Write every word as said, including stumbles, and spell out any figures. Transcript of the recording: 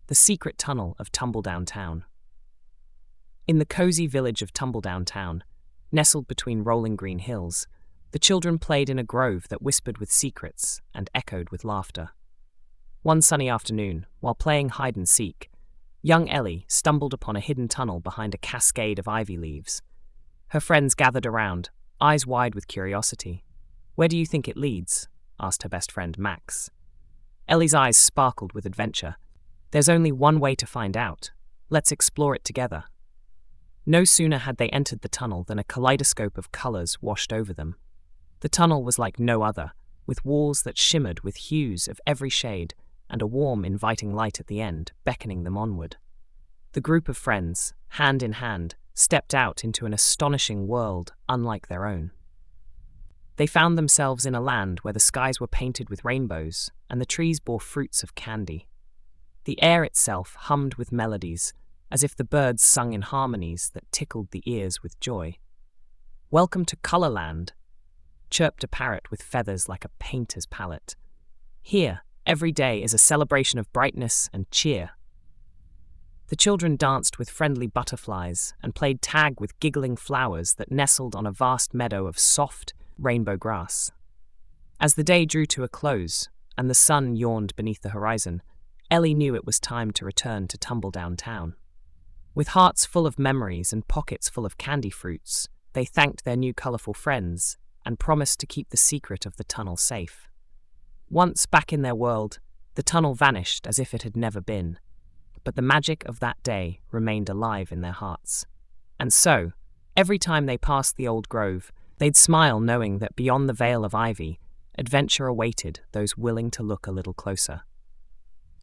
the secret tunnel of Tumbledown Town. In the cozy village of Tumbledown Town, nestled between rolling green hills, the children played in a grove that whispered with secrets and echoed with laughter. One sunny afternoon, while playing hide-and-seek, young Ellie stumbled upon a hidden tunnel behind a cascade of ivy leaves. Her friends gathered around, eyes wide with curiosity. "Where do you think it leads?" asked her best friend Max. Ellie's eyes sparkled with adventure. "There's only one way to find out. Let's explore it together." No sooner had they entered the tunnel than a kaleidoscope of colors washed over them. The tunnel was like no other, with walls that shimmered with hues of every shade and a warm, inviting light at the end, beckoning them onward. The group of friends, hand in hand, stepped out into an astonishing world unlike their own. They found themselves in a land where the skies were painted with rainbows and the trees bore fruits of candy. The air itself hummed with melodies, as if the birds sung in harmonies that tickled the ears with joy. "Welcome to Colorland," chirped a parrot with feathers like a painter's palette. "Here, every day is a celebration of brightness and cheer." The children danced with friendly butterflies and played tag with giggling flowers that nestled on a vast meadow of soft, rainbow grass. As the day drew to a close and the sun yawned beneath the horizon, Ellie knew it was time to return to Tumbledown Town. With hearts full of memories and pockets full of candy fruits, they thanked their new colourful friends and promised to keep the secret of the tunnel safe. Once back in their world, the tunnel vanished as if it had never been, but the magic of that day remained alive in their hearts. And so, every time they passed the old grove, they'd smile knowing that beyond the veil of ivy, adventure awaited those willing to look a little closer.